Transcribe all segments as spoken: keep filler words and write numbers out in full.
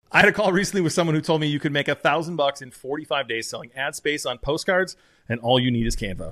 I had a call recently with someone who told me you could make a thousand bucks in forty-five days selling ad space on postcards, and all you need is Canva.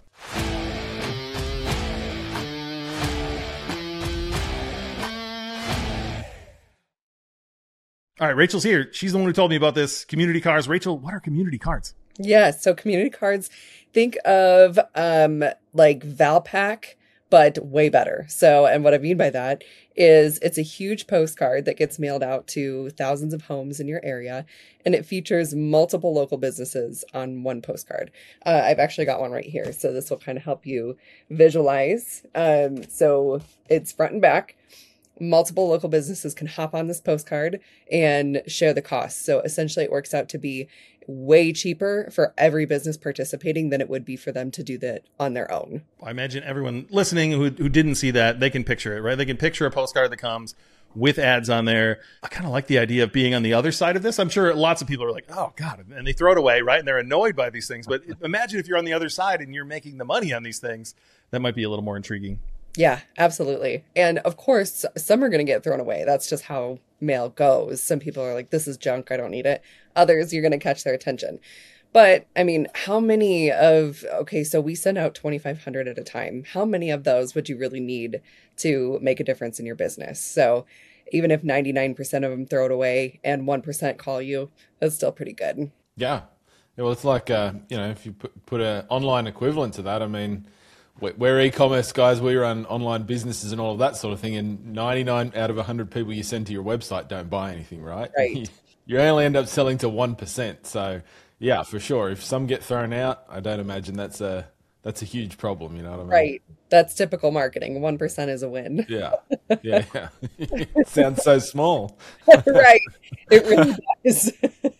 All right, Rachel's here. She's the one who told me about this. Community cards. Rachel, what are community cards? Yeah, so community cards, think of um, like Valpak, but way better. So, and what I mean by that is it's a huge postcard that gets mailed out to thousands of homes in your area, and it features multiple local businesses on one postcard. Uh, I've actually got one right here, so this will kind of help you visualize. Um, so it's front and back. Multiple local businesses can hop on this postcard and share the costs. So essentially it works out to be way cheaper for every business participating than it would be for them to do that on their own. I imagine everyone listening who, who didn't see that, they can picture it, right? They can picture a postcard that comes with ads on there. I kind of like the idea of being on the other side of this. I'm sure lots of people are like, oh God, and they throw it away, right? And they're annoyed by these things. But imagine if you're on the other side and you're making the money on these things. That might be a little more intriguing. Yeah, absolutely. And of course, some are going to get thrown away. That's just how mail goes. Some people are like, this is junk, I don't need it. Others, you're going to catch their attention. But I mean, how many of, okay, so we send out twenty-five hundred at a time. How many of those would you really need to make a difference in your business? So even if ninety-nine percent of them throw it away and one percent call you, that's still pretty good. Yeah. Yeah, well, it's like, uh, you know, if you put, put an online equivalent to that, I mean, we're e-commerce guys, we run online businesses and all of that sort of thing, and ninety-nine out of one hundred people you send to your website don't buy anything, right? Right. You only end up selling to one percent. So, yeah, for sure. If some get thrown out, I don't imagine that's a that's a huge problem, you know what I mean? Right. That's typical marketing. one percent is a win. Yeah. Yeah, yeah. It sounds so small. Right. It really does.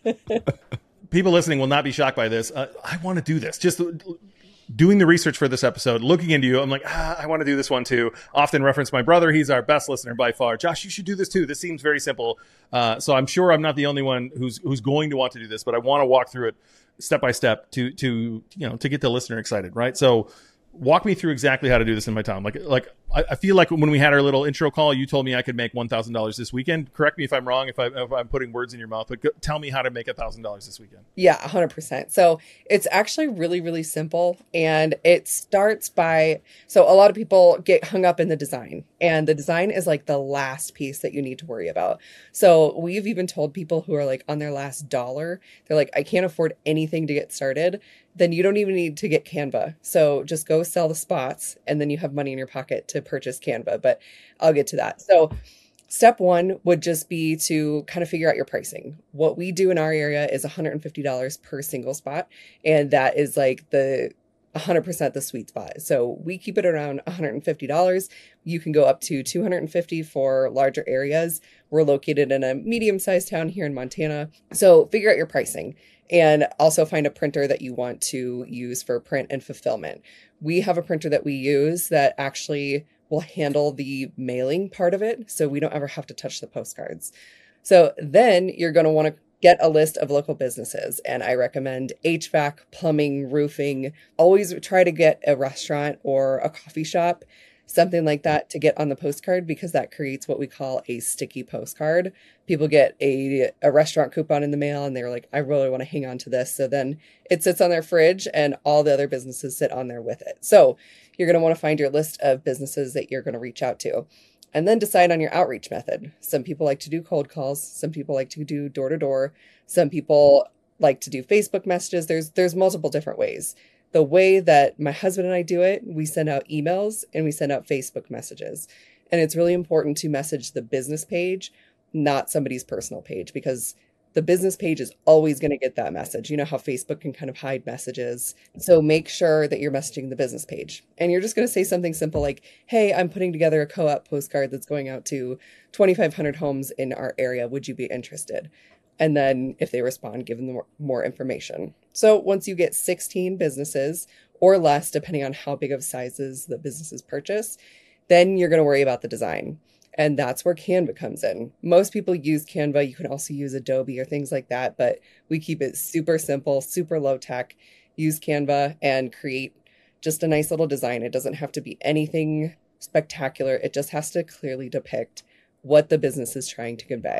People listening will not be shocked by this. Uh, I want to do this. Just doing the research for this episode, looking into you, I'm like, ah, I want to do this one too. Often reference my brother. He's our best listener by far. Josh, you should do this too. This seems very simple. Uh, so I'm sure I'm not the only one who's who's going to want to do this, but I want to walk through it step by step to to you know to get the listener excited, right? So walk me through exactly how to do this in my town. Like like I, I feel like when we had our little intro call, you told me I could make one thousand dollars this weekend. Correct me if I'm wrong, if, I, if I'm putting words in your mouth, but go, tell me how to make one thousand dollars this weekend. Yeah, one hundred percent. So it's actually really, really simple. And it starts by, so a lot of people get hung up in the design. And the design is like the last piece that you need to worry about. So we've even told people who are like on their last dollar, they're like, I can't afford anything to get started. Then you don't even need to get Canva. So just go sell the spots and then you have money in your pocket to purchase Canva. But I'll get to that. So step one would just be to kind of figure out your pricing. What we do in our area is one hundred fifty dollars per single spot. And that is like the one hundred percent the sweet spot. So we keep it around one hundred fifty dollars. You can go up to two hundred fifty dollars for larger areas. We're located in a medium-sized town here in Montana. So figure out your pricing. And also find a printer that you want to use for print and fulfillment. We have a printer that we use that actually will handle the mailing part of it, so we don't ever have to touch the postcards. So then you're going to want to get a list of local businesses. And I recommend H V A C, plumbing, roofing. Always try to get a restaurant or a coffee shop, something like that, to get on the postcard, because that creates what we call a sticky postcard. People get a, a restaurant coupon in the mail and they're like, I really want to hang on to this. So then it sits on their fridge and all the other businesses sit on there with it. So you're going to want to find your list of businesses that you're going to reach out to and then decide on your outreach method. Some people like to do cold calls. Some people like to do door to door. Some people like to do Facebook messages. There's, there's multiple different ways. The way that my husband and I do it, we send out emails and we send out Facebook messages. And it's really important to message the business page, not somebody's personal page, because the business page is always going to get that message. You know how Facebook can kind of hide messages. So make sure that you're messaging the business page. And you're just going to say something simple like, hey, I'm putting together a co-op postcard that's going out to twenty-five hundred homes in our area. Would you be interested? And then if they respond, give them more, more information. So once you get sixteen businesses or less, depending on how big of sizes the businesses purchase, then you're going to worry about the design. And that's where Canva comes in. Most people use Canva. You can also use Adobe or things like that, but we keep it super simple, super low tech. Use Canva and create just a nice little design. It doesn't have to be anything spectacular. It just has to clearly depict what the business is trying to convey.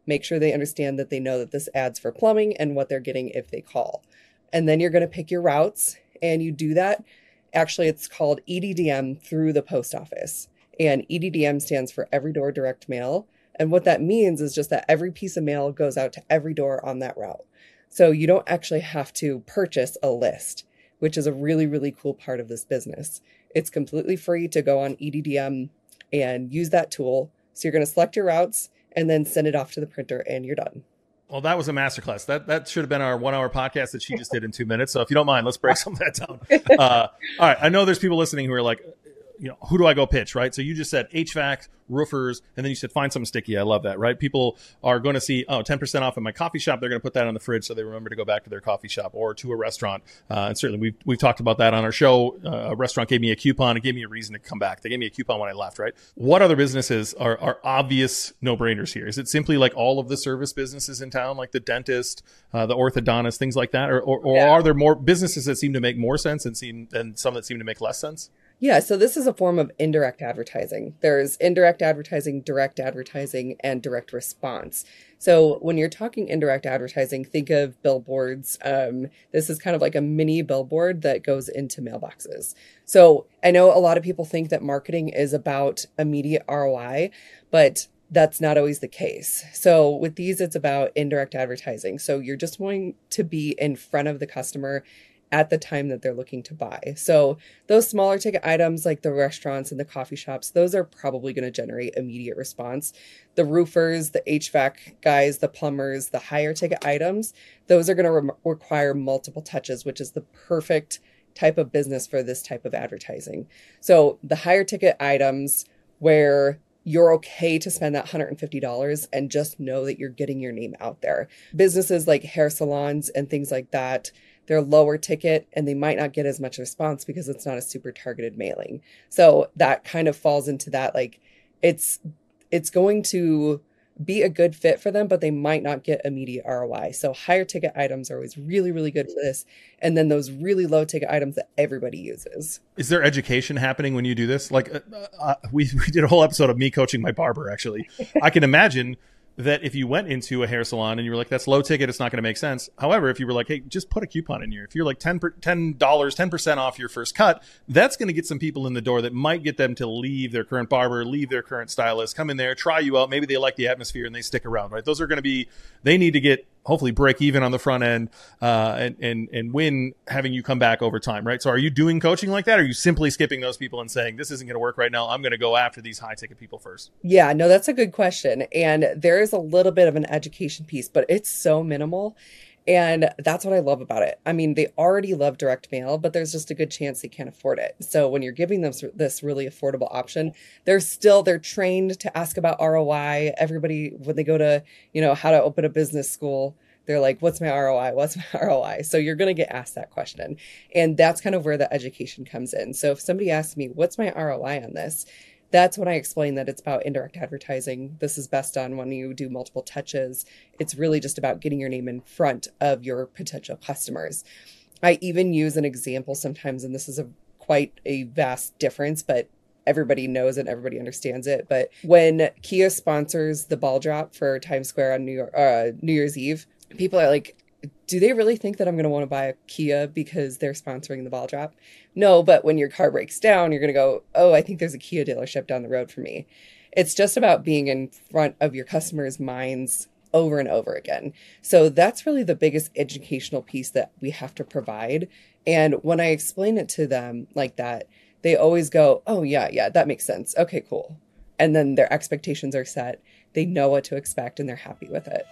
Make sure they understand that they know that this ad's for plumbing and what they're getting if they call. And then you're going to pick your routes, and you do that. Actually, it's called E D D M through the post office. And E D D M stands for Every Door Direct Mail. And what that means is just that every piece of mail goes out to every door on that route. So you don't actually have to purchase a list, which is a really, really cool part of this business. It's completely free to go on E D D M and use that tool. So you're going to select your routes and then send it off to the printer, and you're done. Well, that was a masterclass. That that should have been our one hour podcast that she just did in two minutes. So if you don't mind, let's break some of that down. Uh, all right. I know there's people listening who are like, you know, who do I go pitch, right? So you just said H V A C, roofers, and then you said find something sticky. I love that, right? People are going to see, oh, ten percent off at my coffee shop. They're going to put that on the fridge so they remember to go back to their coffee shop or to a restaurant. Uh, and certainly we've, we've talked about that on our show. Uh, a restaurant gave me a coupon. It gave me a reason to come back. They gave me a coupon when I left, right? What other businesses are, are obvious no-brainers here? Is it simply like all of the service businesses in town, like the dentist, uh, the orthodontist, things like that? Or, or, or yeah. Are there more businesses that seem to make more sense and, seem, and some that seem to make less sense? Yeah, so this is a form of indirect advertising. There's indirect advertising, direct advertising, and direct response. So when you're talking indirect advertising, think of billboards. Um, this is kind of like a mini billboard that goes into mailboxes. So I know a lot of people think that marketing is about immediate R O I, but that's not always the case. So with these, it's about indirect advertising. So you're just wanting to be in front of the customer at the time that they're looking to buy. So those smaller ticket items like the restaurants and the coffee shops, those are probably going to generate immediate response. The roofers, the H V A C guys, the plumbers, the higher ticket items, those are going to re- require multiple touches, which is the perfect type of business for this type of advertising. So the higher ticket items where you're okay to spend that one hundred fifty dollars and just know that you're getting your name out there. Businesses like hair salons and things like that, they're lower ticket and they might not get as much response because it's not a super targeted mailing. So that kind of falls into that, like it's it's going to be a good fit for them, but they might not get immediate R O I. So higher ticket items are always really, really good for this. And then those really low ticket items that everybody uses. Is there education happening when you do this? Like uh, uh, we, we did a whole episode of me coaching my barber, actually. I can imagine that if you went into a hair salon and you were like, that's low ticket, it's not going to make sense. However, if you were like, hey, just put a coupon in here. If you're like ten dollars, ten percent off your first cut, that's going to get some people in the door that might get them to leave their current barber, leave their current stylist, come in there, try you out. Maybe they like the atmosphere and they stick around, right? Those are going to be, they need to get, hopefully break even on the front end uh, and, and, and win having you come back over time, right? So are you doing coaching like that? Or are you simply skipping those people and saying, this isn't going to work right now. I'm going to go after these high ticket people first? Yeah, no, that's a good question. And there is a little bit of an education piece, but it's so minimal. And that's what I love about it. I mean, they already love direct mail, but there's just a good chance they can't afford it. So when you're giving them this really affordable option, they're still, they're trained to ask about R O I. Everybody, when they go to, you know, how to open a business school, they're like, what's my R O I? What's my R O I? So you're going to get asked that question. And that's kind of where the education comes in. So if somebody asks me, what's my R O I on this? That's when I explain that it's about indirect advertising. This is best done when you do multiple touches. It's really just about getting your name in front of your potential customers. I even use an example sometimes, and this is a quite a vast difference, but everybody knows it, everybody understands it. But when Kia sponsors the ball drop for Times Square on New York, uh, New Year's Eve, people are like, do they really think that I'm going to want to buy a Kia because they're sponsoring the ball drop? No, but when your car breaks down, you're going to go, oh, I think there's a Kia dealership down the road for me. It's just about being in front of your customers' minds over and over again. So that's really the biggest educational piece that we have to provide. And when I explain it to them like that, they always go, oh, yeah, yeah, that makes sense. Okay, cool. And then their expectations are set. They know what to expect and they're happy with it.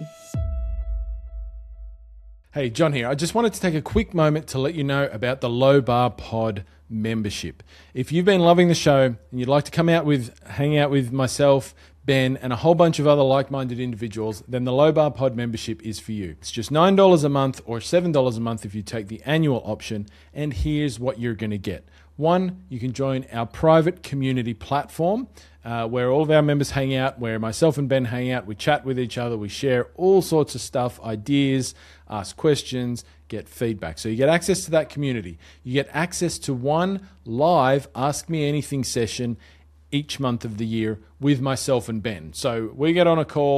Hey, John here. I just wanted to take a quick moment to let you know about the Low Bar Pod membership. If you've been loving the show and you'd like to come out with, hang out with myself, Ben, and a whole bunch of other like-minded individuals, then the Low Bar Pod membership is for you. It's just nine dollars a month or seven dollars a month if you take the annual option, and here's what you're going to get. One, you can join our private community platform uh, where all of our members hang out, where myself and Ben hang out, we chat with each other, we share all sorts of stuff, ideas, ask questions, get feedback. So you get access to that community. You get access to one live Ask Me Anything session each month of the year with myself and Ben. So we get on a call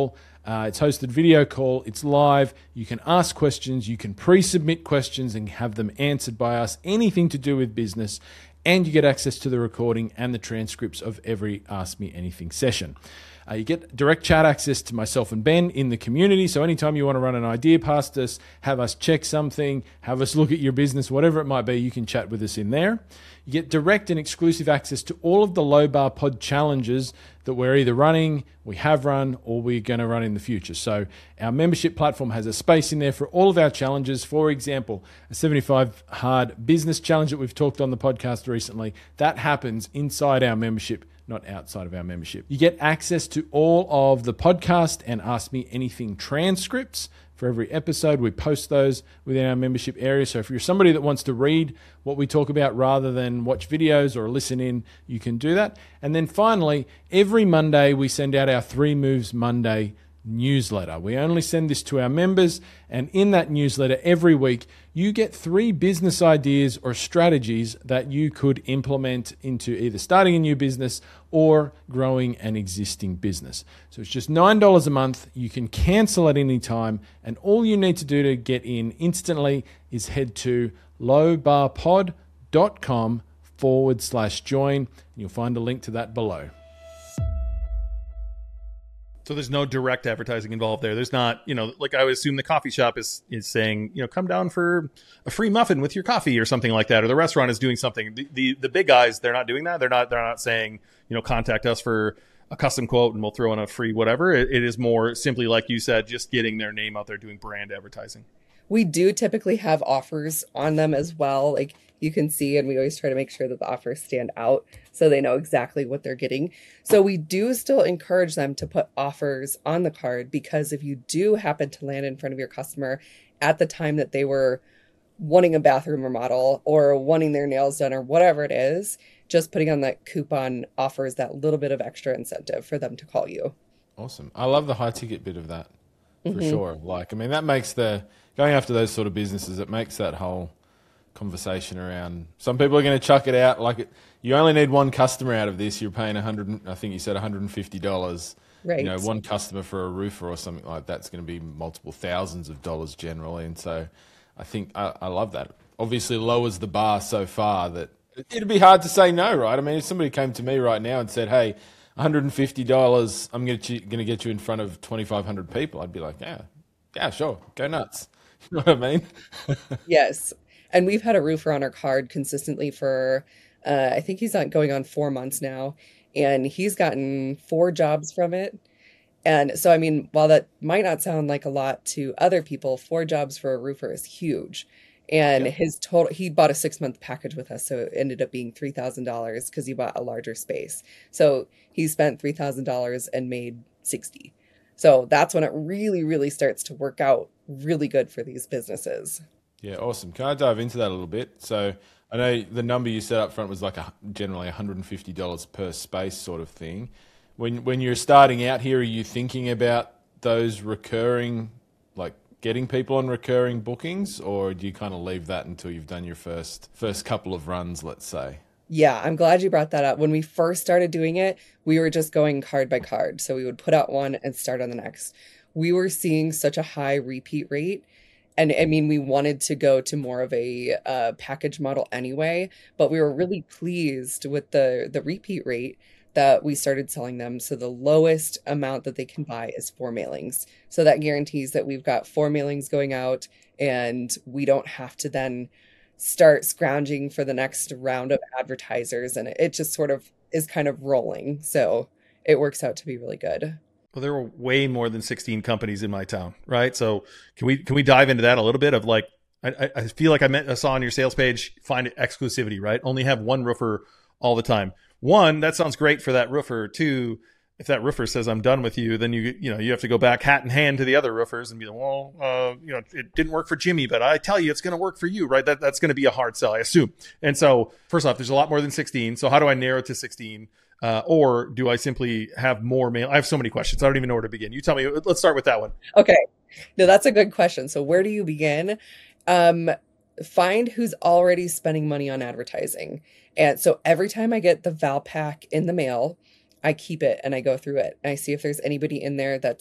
Uh, it's hosted video call. It's live. You can ask questions. You can pre-submit questions and have them answered by us. Anything to do with business. And you get access to the recording and the transcripts of every Ask Me Anything session. Uh, you get direct chat access to myself and Ben in the community. So anytime you want to run an idea past us, have us check something, have us look at your business, whatever it might be, you can chat with us in there. You get direct and exclusive access to all of the Low Bar Pod challenges that we're either running, we have run, or we're going to run in the future. So our membership platform has a space in there for all of our challenges. For example, a seventy-five hard business challenge that we've talked on the podcast recently, that happens inside our membership, not outside of our membership. You get access to all of the podcast and Ask Me Anything transcripts. For every episode, we post those within our membership area. So if you're somebody that wants to read what we talk about rather than watch videos or listen in, you can do that. And then finally, every Monday, we send out our Three Moves Monday newsletter. We only send this to our members, and in that newsletter every week you get three business ideas or strategies that you could implement into either starting a new business or growing an existing business. So it's just nine dollars a month. You can cancel at any time, and all you need to do to get in instantly is head to lowbarpod.com forward slash join. You'll find a link to that below. So there's no direct advertising involved there. There's not, you know, like I would assume the coffee shop is is saying, you know, come down for a free muffin with your coffee or something like that, or the restaurant is doing something. The the, the big guys, they're not doing that. They're not they're not saying, you know, contact us for a custom quote and we'll throw in a free whatever. It, it is more simply, like you said, just getting their name out there, doing brand advertising. We do typically have offers on them as well. Like you can see, and we always try to make sure that the offers stand out so they know exactly what they're getting. So we do still encourage them to put offers on the card, because if you do happen to land in front of your customer at the time that they were wanting a bathroom remodel or wanting their nails done or whatever it is, just putting on that coupon offers that little bit of extra incentive for them to call you. Awesome. I love the high ticket bit of that for Mm-hmm. sure. Like, I mean, that makes the going after those sort of businesses, it makes that whole conversation around, some people are going to chuck it out like it, you only need one customer out of this. You're paying a hundred, I think you said one hundred fifty dollars. Right. You know, one customer for a roofer or something like that's going to be multiple thousands of dollars generally. And so I think I, I love that. Obviously lowers the bar so far that it'd be hard to say no, right? I mean, if somebody came to me right now and said, hey, one hundred fifty dollars, I'm going to going to get you in front of twenty-five hundred people, I'd be like, yeah, yeah, sure, go nuts. You know what I mean? Yes. And we've had a roofer on our card consistently for, uh, I think he's not going on four months now, and he's gotten four jobs from it. And so, I mean, while that might not sound like a lot to other people, four jobs for a roofer is huge. And Yeah. his total, he bought a six month package with us. So it ended up being three thousand dollars because he bought a larger space. So he spent three thousand dollars and made sixty. So that's when it really, really starts to work out really good for these businesses. Yeah, awesome. Can I dive into that a little bit? So I know the number you said up front was like a, generally one hundred fifty dollars per space sort of thing. When when you're starting out here, are you thinking about those recurring, like getting people on recurring bookings, or do you kind of leave that until you've done your first first couple of runs, let's say? Yeah, I'm glad you brought that up. When we first started doing it, we were just going card by card. So we would put out one and start on the next. We were seeing such a high repeat rate. And I mean, we wanted to go to more of a uh, package model anyway, but we were really pleased with the, the repeat rate that we started selling them. So the lowest amount that they can buy is four mailings. So that guarantees that we've got four mailings going out, and we don't have to then start scrounging for the next round of advertisers. And it just sort of is kind of rolling. So it works out to be really good. Well, there were way more than sixteen companies in my town, right? So can we can we dive into that a little bit of like, I, I feel like I, meant, I saw on your sales page, find exclusivity, right? Only have one roofer all the time. One, that sounds great for that roofer. Two, if that roofer says I'm done with you, then you you know you have to go back hat in hand to the other roofers and be like, well, uh, you know, it didn't work for Jimmy, but I tell you, it's going to work for you, right? That that's going to be a hard sell, I assume. And so, first off, there's a lot more than sixteen. So how do I narrow it to sixteen? Uh, or do I simply have more mail? I have so many questions. I don't even know where to begin. You tell me. Let's start with that one. Okay. No, that's a good question. So where do you begin? Um, find who's already spending money on advertising. And so every time I get the Val Pack in the mail, I keep it and I go through it. And I see if there's anybody in there that's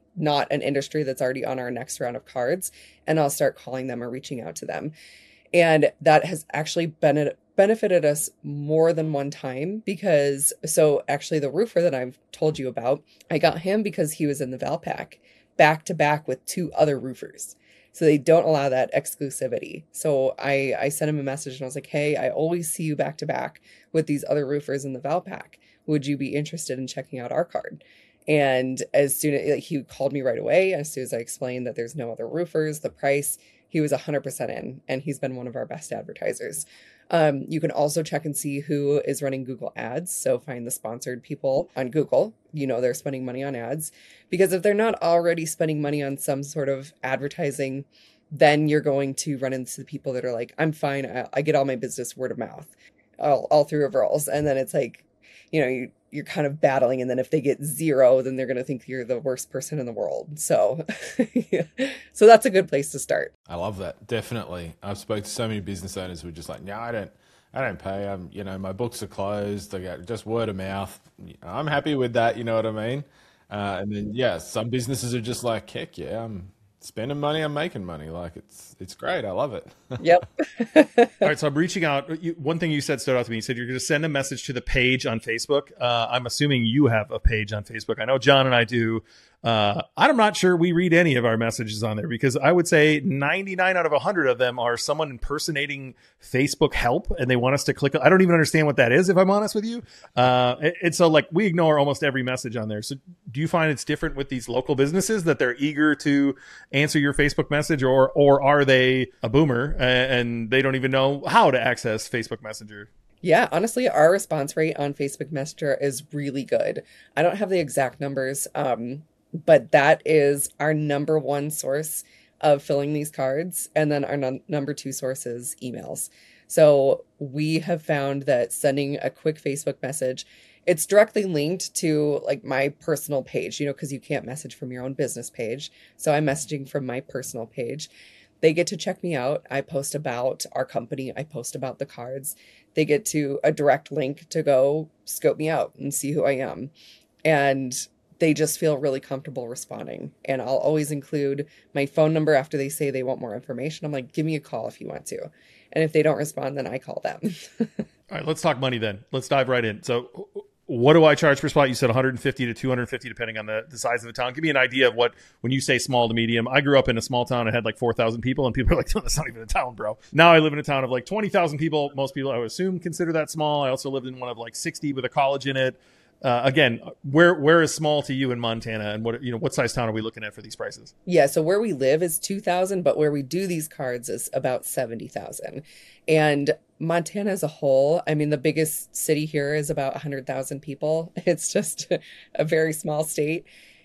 not an industry that's already on our next round of cards, and I'll start calling them or reaching out to them. And that has actually been benefited us more than one time because, so actually the roofer that I've told you about, I got him because he was in the Valpak back to back with two other roofers. So they don't allow that exclusivity. So I, I sent him a message and I was like, hey, I always see you back to back with these other roofers in the Valpak. Would you be interested in checking out our card? And as soon as like, he called me right away, as soon as I explained that there's no other roofers, the price, he was one hundred percent in, and he's been one of our best advertisers. Um, you can also check and see who is running Google ads. So find the sponsored people on Google. You know, they're spending money on ads, because if they're not already spending money on some sort of advertising, then you're going to run into the people that are like, I'm fine. I, I get all my business word of mouth, all, all through referrals. And then it's like, you know, you, you're kind of battling. And then if they get zero, then they're going to think you're the worst person in the world. So, yeah. So that's a good place to start. I love that. Definitely. I've spoken to so many business owners who are just like, no, I don't, I don't pay. I'm, you know, my books are closed. I got just word of mouth. I'm happy with that. You know what I mean? Uh, and then, yeah, some businesses are just like, heck yeah, I'm spending money, I'm making money. Like it's, it's great. I love it. Yep. All right. So I'm reaching out. You, one thing you said stood out to me. You said you're going to send a message to the page on Facebook. Uh, I'm assuming you have a page on Facebook. I know John and I do. Uh, I'm not sure we read any of our messages on there, because I would say ninety-nine out of one hundred of them are someone impersonating Facebook help, and they want us to click. I don't even understand what that is, if I'm honest with you. Uh, and so like we ignore almost every message on there. So do you find it's different with these local businesses, that they're eager to answer your Facebook message, or, or are they a boomer and they don't even know how to access Facebook Messenger? Yeah, honestly, our response rate on Facebook Messenger is really good. I don't have the exact numbers, um, but that is our number one source of filling these cards. And then our num- number two source is emails. So we have found that sending a quick Facebook message, it's directly linked to like my personal page, you know, because you can't message from your own business page. So I'm messaging from my personal page. They get to check me out. I post about our company. I post about the cards. They get to a direct link to go scope me out and see who I am. And they just feel really comfortable responding. And I'll always include my phone number after they say they want more information. I'm like, give me a call if you want to. And if they don't respond, then I call them. All right, let's talk money then. Let's dive right in. So what do I charge per spot? You said one hundred fifty to two hundred fifty, depending on the, the size of the town. Give me an idea of what, when you say small to medium. I grew up in a small town that had like four thousand people, and people are like, oh, that's not even a town, bro. Now I live in a town of like twenty thousand people. Most people, I would assume, consider that small. I also lived in one of like sixty with a college in it. Uh, again, where where is small to you in Montana, and what you know what size town are we looking at for these prices? Yeah, so where we live is two thousand, but where we do these cards is about seventy thousand. And Montana as a whole, I mean, the biggest city here is about one hundred thousand people. It's just a very small state.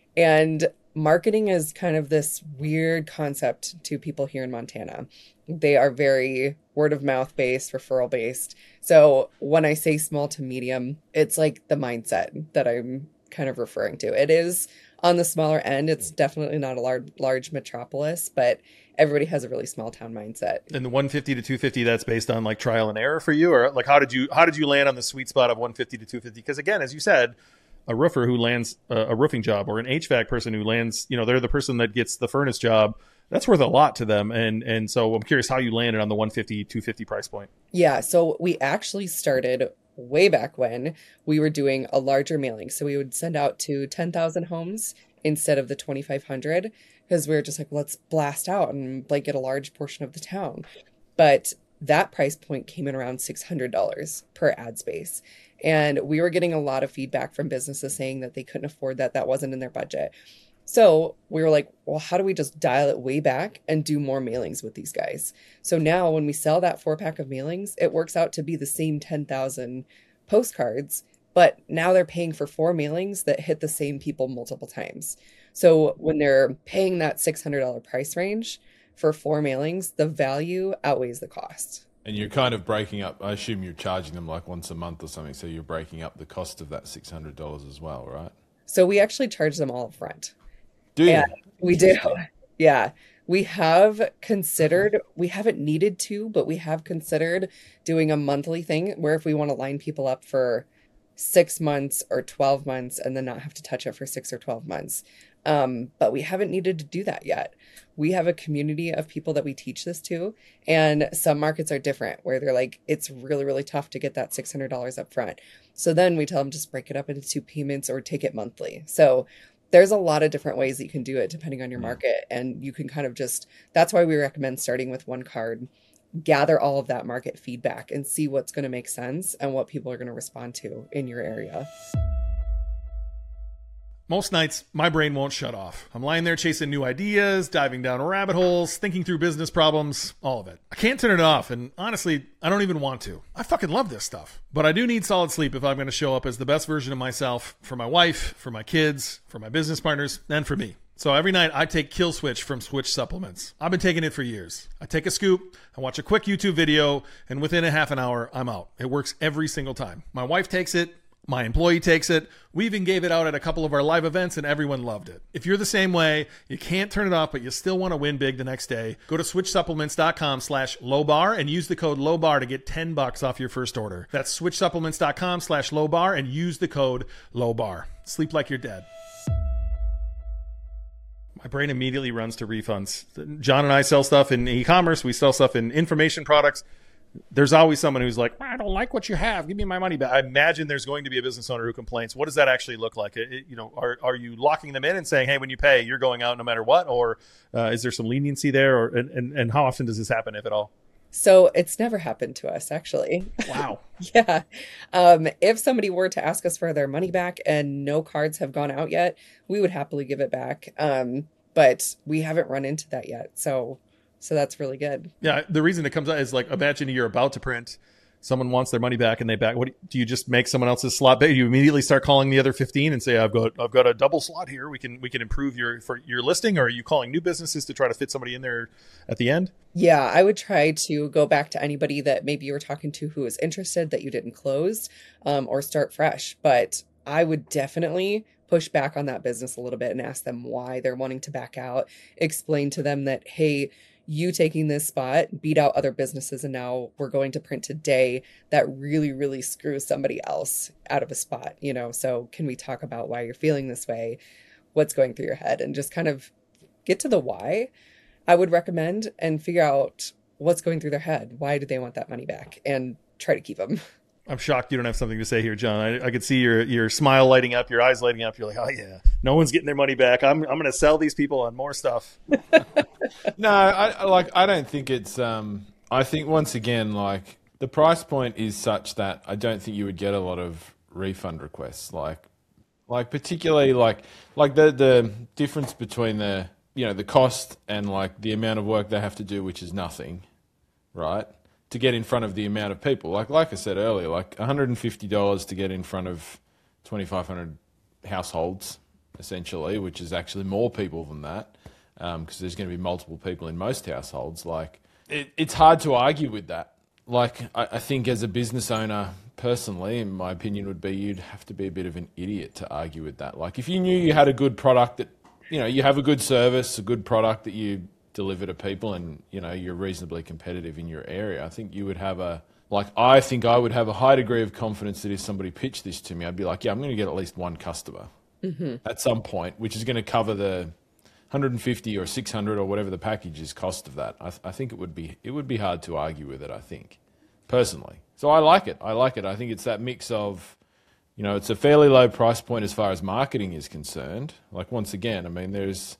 And marketing is kind of this weird concept to people here in Montana. They are very word of mouth based, referral based. So when I say small to medium, it's like the mindset that I'm kind of referring to. It is on the smaller end. It's definitely not a large, large metropolis, but everybody has a really small town mindset. And the one fifty to two fifty, that's based on like trial and error for you, or like how did you how did you land on the sweet spot of one fifty to two fifty? Because again, as you said, a roofer who lands a, a roofing job, or an H V A C person who lands, you know, they're the person that gets the furnace job. That's worth a lot to them. And and so I'm curious how you landed on the one fifty, two fifty price point. Yeah. So we actually started way back when we were doing a larger mailing. So we would send out to ten thousand homes instead of the twenty-five hundred, because we were just like, let's blast out and like get a large portion of the town. But that price point came in around six hundred dollars per ad space. And we were getting a lot of feedback from businesses saying that they couldn't afford that. That wasn't in their budget. So we were like, well, how do we just dial it way back and do more mailings with these guys? So now when we sell that four pack of mailings, it works out to be the same ten thousand postcards, but now they're paying for four mailings that hit the same people multiple times. So when they're paying that six hundred dollars price range for four mailings, the value outweighs the cost. And you're kind of breaking up, I assume you're charging them like once a month or something, so you're breaking up the cost of that six hundred dollars as well, right? So we actually charge them all up front. Do you? And we do. Yeah. We have considered, we haven't needed to, but we have considered doing a monthly thing where if we want to line people up for six months or twelve months and then not have to touch it for six or twelve months, Um, but we haven't needed to do that yet. We have a community of people that we teach this to, and some markets are different where they're like, it's really, really tough to get that six hundred dollars up front. So then we tell them just break it up into two payments or take it monthly. So there's a lot of different ways that you can do it depending on your market. And you can kind of just, that's why we recommend starting with one card, gather all of that market feedback and see what's going to make sense and what people are going to respond to in your area. Most nights, my brain won't shut off. I'm lying there chasing new ideas, diving down rabbit holes, thinking through business problems, all of it. I can't turn it off, and honestly, I don't even want to. I fucking love this stuff. But I do need solid sleep if I'm going to show up as the best version of myself for my wife, for my kids, for my business partners, and for me. So every night I take Kill Switch from Switch Supplements. I've been taking it for years. I take a scoop, I watch a quick YouTube video, and within a half an hour, I'm out. It works every single time. My wife takes it. My employee takes it. We even gave it out at a couple of our live events and everyone loved it. If you're the same way, you can't turn it off, but you still want to win big the next day, go to switchsupplements.com slash lowbar and use the code lowbar to get ten bucks off your first order. That's switchsupplements.com slash lowbar and use the code lowbar. Sleep like you're dead. My brain immediately runs to refunds. John and I sell stuff in e-commerce. We sell stuff in information products. There's always someone who's like, I don't like what you have. Give me my money back. I imagine there's going to be a business owner who complains. What does that actually look like? It, it, you know, are are you locking them in and saying, hey, when you pay, you're going out no matter what? Or uh, is there some leniency there? Or and, and, and how often does this happen, if at all? So it's never happened to us, actually. Wow. Yeah. Um, if somebody were to ask us for their money back and no cards have gone out yet, we would happily give it back. Um, but we haven't run into that yet. So So that's really good. Yeah, the reason it comes out is like, imagine you're about to print, someone wants their money back, and they back. What do you just make someone else's slot big? You immediately start calling the other fifteen and say, "I've got, I've got a double slot here. We can, we can improve your for your listing." Or are you calling new businesses to try to fit somebody in there at the end? Yeah, I would try to go back to anybody that maybe you were talking to who was interested that you didn't close, um, or start fresh. But I would definitely push back on that business a little bit and ask them why they're wanting to back out. Explain to them that, hey, you taking this spot beat out other businesses, and now we're going to print today that really, really screws somebody else out of a spot, you know? So can we talk about why you're feeling this way? What's going through your head? And just kind of get to the why, I would recommend, and figure out what's going through their head. Why do they want that money back? And try to keep them. I'm shocked you don't have something to say here, John. I, I could see your your smile lighting up, your eyes lighting up. You're like, oh yeah, no one's getting their money back. I'm I'm going to sell these people on more stuff. No, I I- like I don't think it's. Um, I think once again, like the price point is such that I don't think you would get a lot of refund requests. Like, like particularly like like the the difference between the you know the cost and like the amount of work they have to do, which is nothing, right? To get in front of the amount of people. Like like I said earlier, like one hundred fifty dollars to get in front of twenty-five hundred households, essentially, which is actually more people than that, because um, there's going to be multiple people in most households. Like, it, it's hard to argue with that. Like, I, I think as a business owner, personally, in my opinion, would be you'd have to be a bit of an idiot to argue with that. Like, if you knew you had a good product that, you know, you have a good service, a good product that you deliver to people, and you know you're reasonably competitive in your area, I think you would have a like I think I would have a high degree of confidence that if somebody pitched this to me, I'd be like, yeah, I'm going to get at least one customer mm-hmm. at some point, which is going to cover the one hundred fifty or six hundred or whatever the package is cost of that. I, th- I think it would be it would be hard to argue with it, I think, personally. So I like it. I like it. I think it's that mix of, you know, it's a fairly low price point as far as marketing is concerned. Like, once again, I mean, there's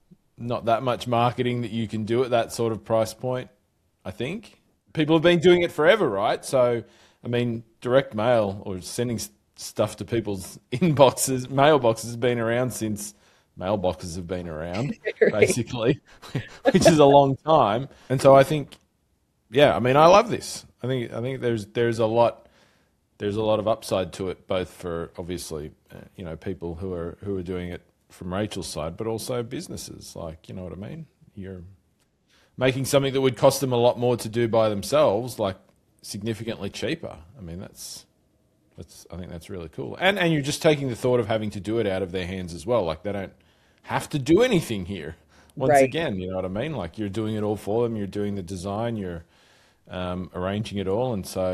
not that much marketing that you can do at that sort of price point, I think. People have been doing it forever, right? So, I mean, direct mail or sending stuff to people's inboxes, mailboxes has been around since mailboxes have been around, right. Basically, which is a long time. And so I think, yeah, I mean, I love this. I think I think there's there's a lot there's a lot of upside to it, both for obviously, uh, you know, people who are who are doing it from Rachel's side, but also businesses, like, you know what I mean? You're making something that would cost them a lot more to do by themselves, like significantly cheaper. I mean, that's, that's, I think that's really cool. And, and you're just taking the thought of having to do it out of their hands as well. Like, they don't have to do anything here. Once right. again, you know what I mean? Like, you're doing it all for them. You're doing the design, you're um, arranging it all. And so,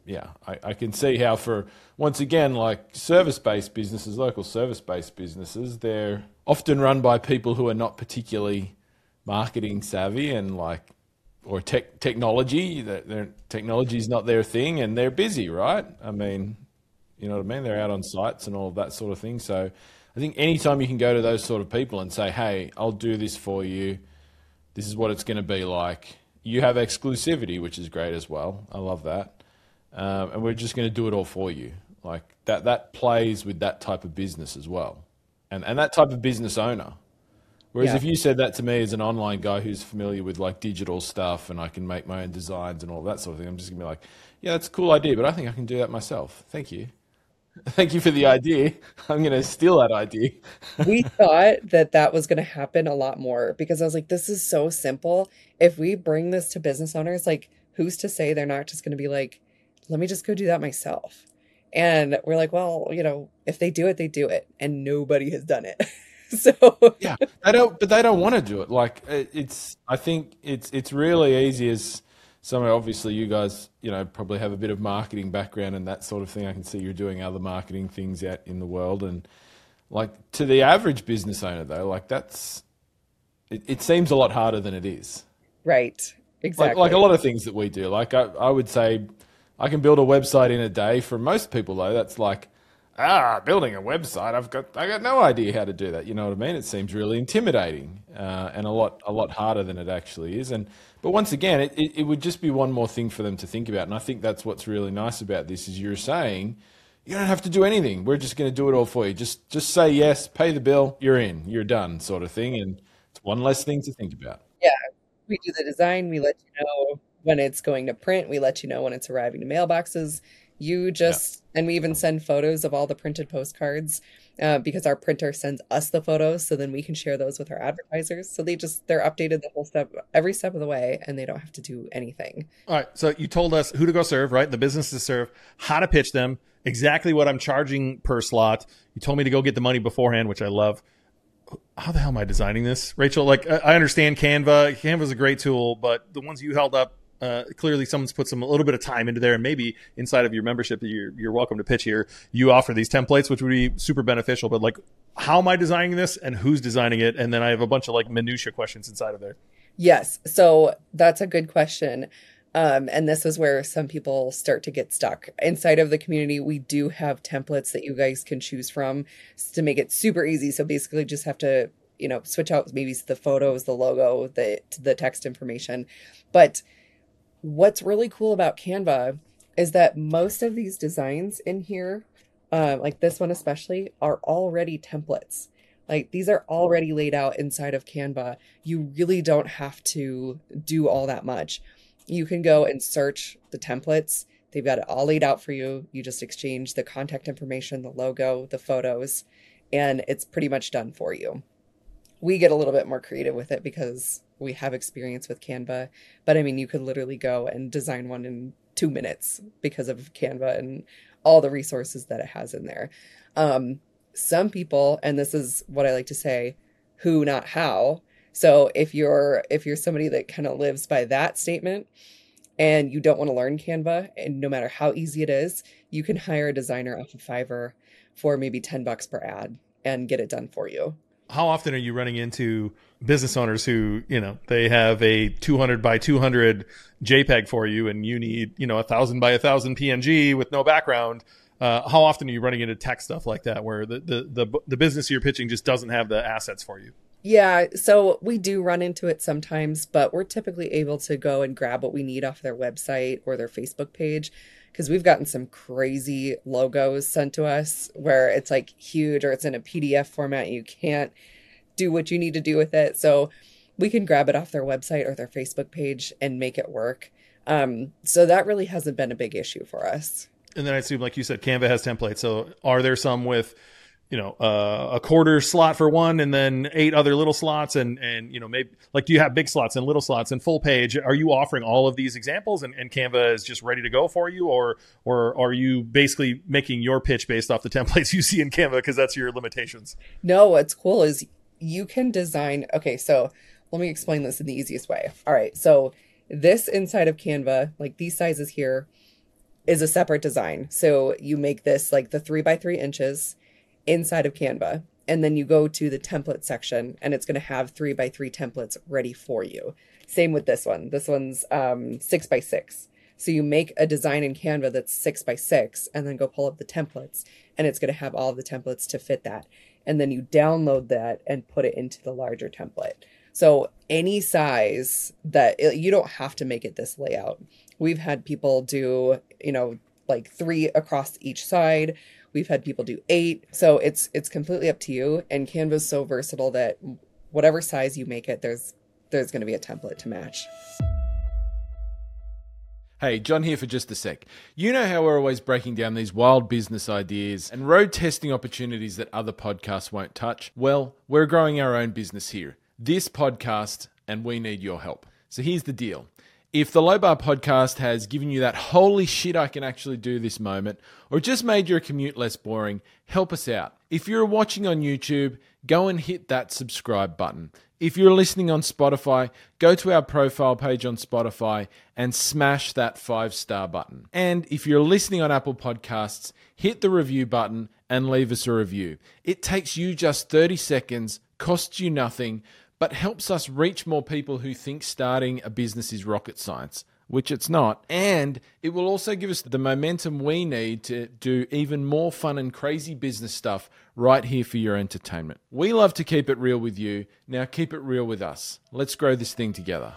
yeah, I, I can see how for, once again, like service-based businesses, local service-based businesses, they're often run by people who are not particularly marketing savvy and like, or tech technology, that their technology is not their thing and they're busy, right? I mean, you know what I mean? They're out on sites and all of that sort of thing. So I think anytime you can go to those sort of people and say, hey, I'll do this for you. This is what it's going to be like. You have exclusivity, which is great as well. I love that. Um, and we're just going to do it all for you. Like that, that plays with that type of business as well. And, and that type of business owner. Whereas Yeah. if you said that to me as an online guy who's familiar with like digital stuff and I can make my own designs and all that sort of thing, I'm just gonna be like, yeah, that's a cool idea, but I think I can do that myself. Thank you. Thank you for the idea. I'm going to steal that idea. We thought that that was going to happen a lot more because I was like, this is so simple. If we bring this to business owners, like, who's to say they're not just going to be like, let me just go do that myself? And we're like, well, you know, if they do it, they do it. And nobody has done it. So Yeah, they don't, but they don't want to do it. Like it- it's, I think it's it's really easy as somewhere. Obviously, you guys, you know, probably have a bit of marketing background and that sort of thing. I can see you're doing other marketing things out in the world, and like to the average business owner though, like that's it, it seems a lot harder than it is. right, Like exactly. like a lot of things that we do. Like I, I would say, I can build a website in a day. For most people though, that's like, ah, building a website. I've got I got no idea how to do that. You know what I mean? It seems really intimidating uh, and a lot a lot harder than it actually is. And but once again, it, it, it would just be one more thing for them to think about. And I think that's what's really nice about this is you're saying you don't have to do anything. We're just going to do it all for you. Just just say yes, pay the bill, you're in, you're done, sort of thing. And it's one less thing to think about. Yeah, we do the design. We let you know when it's going to print. We let you know when it's arriving to mailboxes. You just, and we even send photos of all the printed postcards uh, because our printer sends us the photos. So then we can share those with our advertisers. So they just, they're updated the whole step, every step of the way, and they don't have to do anything. All right. So you told us who to go serve, right? The business to serve, how to pitch them, exactly what I'm charging per slot. You told me to go get the money beforehand, which I love. How the hell am I designing this, Rachel? Like, I understand Canva. Canva is a great tool, but the ones you held up, uh, clearly someone's put some a little bit of time into there, and maybe inside of your membership, you're you're welcome to pitch here. You offer these templates, which would be super beneficial. But like, how am I designing this, and who's designing it? And then I have a bunch of like minutia questions inside of there. Yes. So that's a good question. Um, and this is where some people start to get stuck. Inside of the community, we do have templates that you guys can choose from to make it super easy. So basically just have to, you know, switch out maybe the photos, the logo, the, the text information. But what's really cool about Canva is that most of these designs in here, uh, like this one especially, are already templates. Like these are already laid out inside of Canva. You really don't have to do all that much. You can go and search the templates. They've got it all laid out for you. You just exchange the contact information, the logo, the photos, and it's pretty much done for you. We get a little bit more creative with it because we have experience with Canva. But I mean, you could literally go and design one in two minutes because of Canva and all the resources that it has in there. Um, some people, and this is what I like to say, who, not how. So if you're if you're somebody that kind of lives by that statement and you don't want to learn Canva, and no matter how easy it is, you can hire a designer off of Fiverr for maybe ten bucks per ad and get it done for you. How often are you running into business owners who, you know, they have a two hundred by two hundred JPEG for you and you need, you know, a thousand by a thousand P N G with no background? Uh, how often are you running into tech stuff like that where the, the, the, the business you're pitching just doesn't have the assets for you? Yeah, so we do run into it sometimes, but we're typically able to go and grab what we need off their website or their Facebook page because we've gotten some crazy logos sent to us where it's like huge or it's in a P D F format. And you can't do what you need to do with it. So we can grab it off their website or their Facebook page and make it work. Um, so that really hasn't been a big issue for us. And then I assume, like you said, Canva has templates. So are there some with, you know, uh, a quarter slot for one and then eight other little slots and, and, you know, maybe like, do you have big slots and little slots and full page? Are you offering all of these examples and, and Canva is just ready to go for you? Or, or are you basically making your pitch based off the templates you see in Canva because that's your limitations? No, what's cool is you can design. Okay, so let me explain this in the easiest way. All right, so this inside of Canva, like these sizes here, is a separate design. So you make this like the three by three inches inside of Canva. And then you go to the template section and it's going to have three by three templates ready for you. Same with this one. This one's um, six by six. So you make a design in Canva that's six by six and then go pull up the templates and it's going to have all of the templates to fit that. And then you download that and put it into the larger template. So any size that it, you don't have to make it this layout. We've had people do, you know, like three across each side. We've had people do eight. So it's it's completely up to you. And Canva is so versatile that whatever size you make it, there's there's going to be a template to match. Hey, John here for just a sec. You know how we're always breaking down these wild business ideas and road testing opportunities that other podcasts won't touch? Well, we're growing our own business here. This podcast, and we need your help. So here's the deal. If the Low Bar podcast has given you that holy shit I can actually do this moment, or just made your commute less boring, help us out. If you're watching on YouTube, go and hit that subscribe button. If you're listening on Spotify, go to our profile page on Spotify and smash that five-star button. And if you're listening on Apple Podcasts, hit the review button and leave us a review. It takes you just thirty seconds, costs you nothing, but helps us reach more people who think starting a business is rocket science, which it's not. And it will also give us the momentum we need to do even more fun and crazy business stuff right here for your entertainment. We love to keep it real with you. Now keep it real with us. Let's grow this thing together.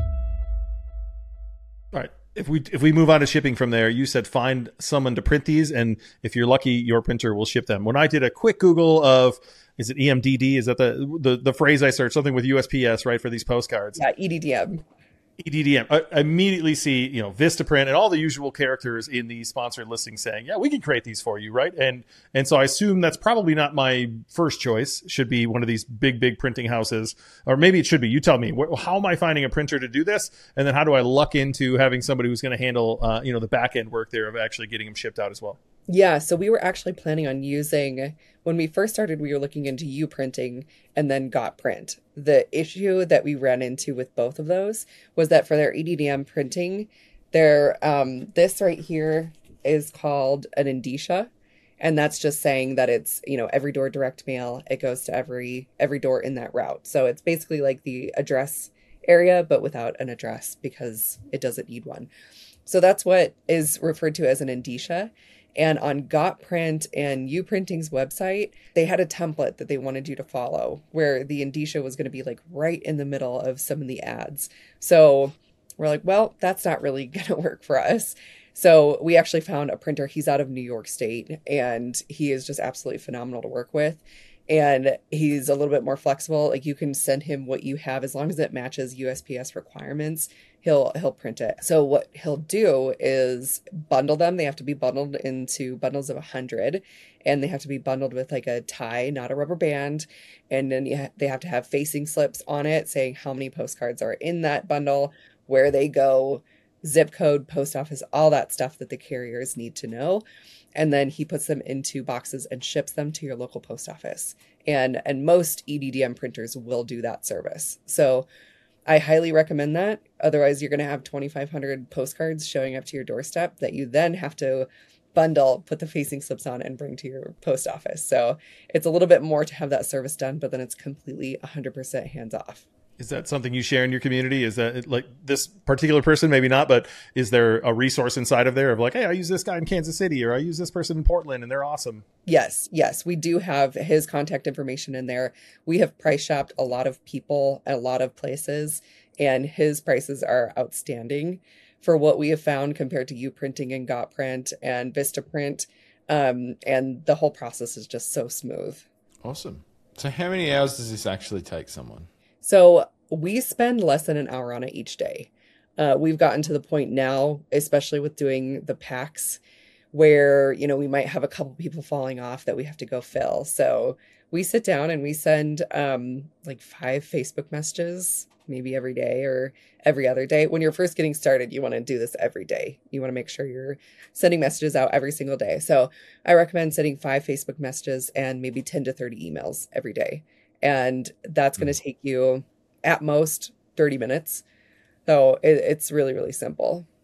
All right. If we if we move on to shipping from there, you said find someone to print these, and if you're lucky, your printer will ship them. When I did a quick Google of, is it E M D D? Is that the the, the phrase I searched? Something with U S P S, right, for these postcards? Yeah, E D D M. E D D M. I immediately see, you know, Vistaprint and all the usual characters in the sponsored listing saying, yeah, we can create these for you, right? And and so I assume that's probably not my first choice. Should be one of these big, big printing houses. Or maybe it should be. You tell me. How am I finding a printer to do this? And then how do I luck into having somebody who's going to handle, uh, you know, the back end work there of actually getting them shipped out as well? Yeah, so we were actually planning on using, when we first started, we were looking into UPrinting and then GotPrint. The issue that we ran into with both of those was that for their E D D M printing, their um, this right here is called an indicia. And that's just saying that it's, you know, every door direct mail, it goes to every every door in that route. So it's basically like the address area, but without an address because it doesn't need one. So that's what is referred to as an indicia. And on GotPrint and UPrinting's website, they had a template that they wanted you to follow where the indicia was going to be like right in the middle of some of the ads. So we're like, well, that's not really going to work for us. So we actually found a printer. He's out of New York State and he is just absolutely phenomenal to work with. And he's a little bit more flexible. Like you can send him what you have as long as it matches U S P S requirements. He'll he'll print it. So what he'll do is bundle them. They have to be bundled into bundles of a hundred, and they have to be bundled with like a tie, not a rubber band. And then you ha- they have to have facing slips on it saying how many postcards are in that bundle, where they go, zip code, post office, all that stuff that the carriers need to know. And then he puts them into boxes and ships them to your local post office. And and most E D D M printers will do that service. So I highly recommend that. Otherwise, you're going to have twenty-five hundred postcards showing up to your doorstep that you then have to bundle, put the facing slips on, and bring to your post office. So it's a little bit more to have that service done, but then it's completely one hundred percent hands off. Is that something you share in your community? Is that like this particular person? Maybe not, but is there a resource inside of there of like, hey, I use this guy in Kansas City or I use this person in Portland and they're awesome? Yes, yes. We do have his contact information in there. We have price shopped a lot of people at a lot of places, and his prices are outstanding for what we have found compared to UPrinting and GotPrint and Vistaprint. Um, and the whole process is just so smooth. Awesome. So how many hours does this actually take someone? So we spend less than an hour on it each day. Uh, we've gotten to the point now, especially with doing the packs, where, you know, we might have a couple people falling off that we have to go fill. So we sit down and we send um, like five Facebook messages, maybe every day or every other day. When you're first getting started, you want to do this every day. You want to make sure you're sending messages out every single day. So I recommend sending five Facebook messages and maybe ten to thirty emails every day. And that's going to take you at most thirty minutes. So it, it's really, really simple.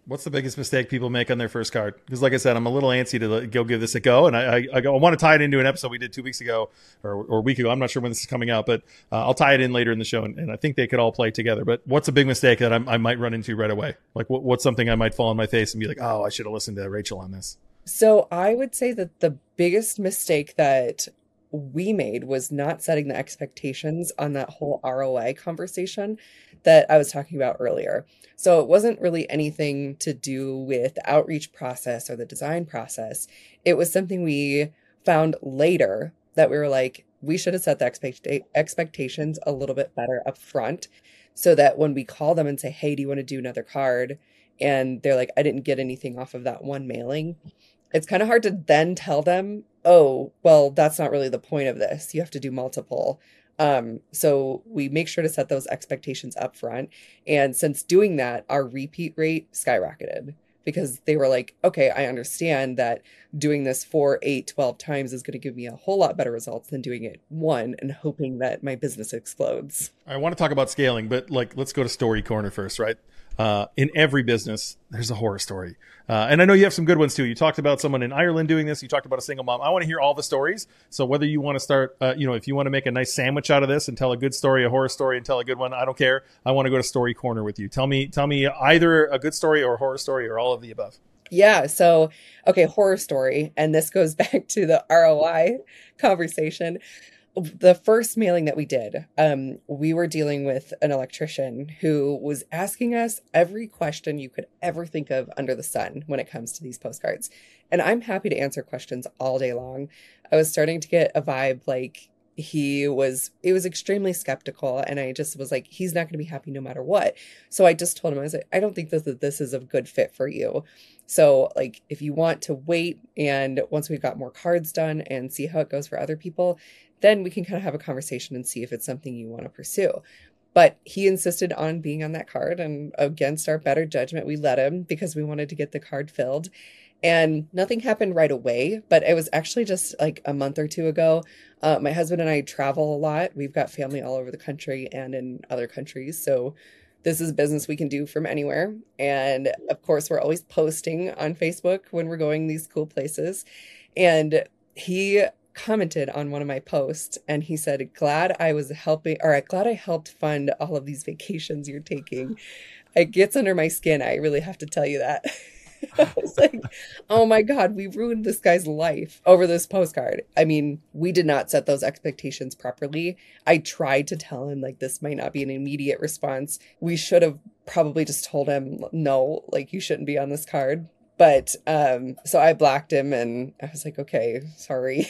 What's the biggest mistake people make on their first card? Because, like I said, I'm a little antsy to like, go give this a go, and I, I, I, go, I want to tie it into an episode we did two weeks ago or, or a week ago. I'm not sure when this is coming out, but uh, I'll tie it in later in the show, and, and I think they could all play together. But what's a big mistake that I, I might run into right away? Like, what, what's something I might fall on my face and be like, oh, I should have listened to Rachel on this? So I would say that the biggest mistake that we made was not setting the expectations on that whole R O I conversation that I was talking about earlier. So it wasn't really anything to do with the outreach process or the design process. It was something we found later that we were like, we should have set the expect- expectations a little bit better up front so that when we call them and say, hey, do you want to do another card? And they're like, I didn't get anything off of that one mailing. It's kind of hard to then tell them, oh, well, that's not really the point of this. You have to do multiple. Um, so we make sure to set those expectations up front. And since doing that, our repeat rate skyrocketed because they were like, okay, I understand that doing this four, eight, twelve times is going to give me a whole lot better results than doing it one and hoping that my business explodes. I want to talk about scaling, but like, let's go to Story Corner first, right? Uh, in every business, there's a horror story. Uh, and I know you have some good ones too. You talked about someone in Ireland doing this. You talked about a single mom. I want to hear all the stories. So whether you want to start, uh, you know, if you want to make a nice sandwich out of this and tell a good story, a horror story and tell a good one, I don't care. I want to go to Story Corner with you. Tell me, tell me either a good story or a horror story or all of the above. Yeah. So, okay, horror story. And this goes back to the R O I conversation. The first mailing that we did, um, we were dealing with an electrician who was asking us every question you could ever think of under the sun when it comes to these postcards. And I'm happy to answer questions all day long. I was starting to get a vibe like he was, it was extremely skeptical. And I just was like, he's not going to be happy no matter what. So I just told him, I was like, I don't think that this, this is a good fit for you. So like, if you want to wait and once we've got more cards done and see how it goes for other people, then we can kind of have a conversation and see if it's something you want to pursue. But he insisted on being on that card, and against our better judgment, we let him because we wanted to get the card filled. And nothing happened right away, but it was actually just like a month or two ago. Uh, my husband and I travel a lot. We've got family all over the country and in other countries. So this is business we can do from anywhere. And of course, we're always posting on Facebook when we're going these cool places. And he commented on one of my posts and he said, glad I was helping, or glad I helped fund all of these vacations you're taking. It gets under my skin. I really have to tell you that. I was like, oh my God, we ruined this guy's life over this postcard. I mean, we did not set those expectations properly. I tried to tell him like, this might not be an immediate response. We should have probably just told him, no, like you shouldn't be on this card. But, um, so I blocked him and I was like, okay, sorry.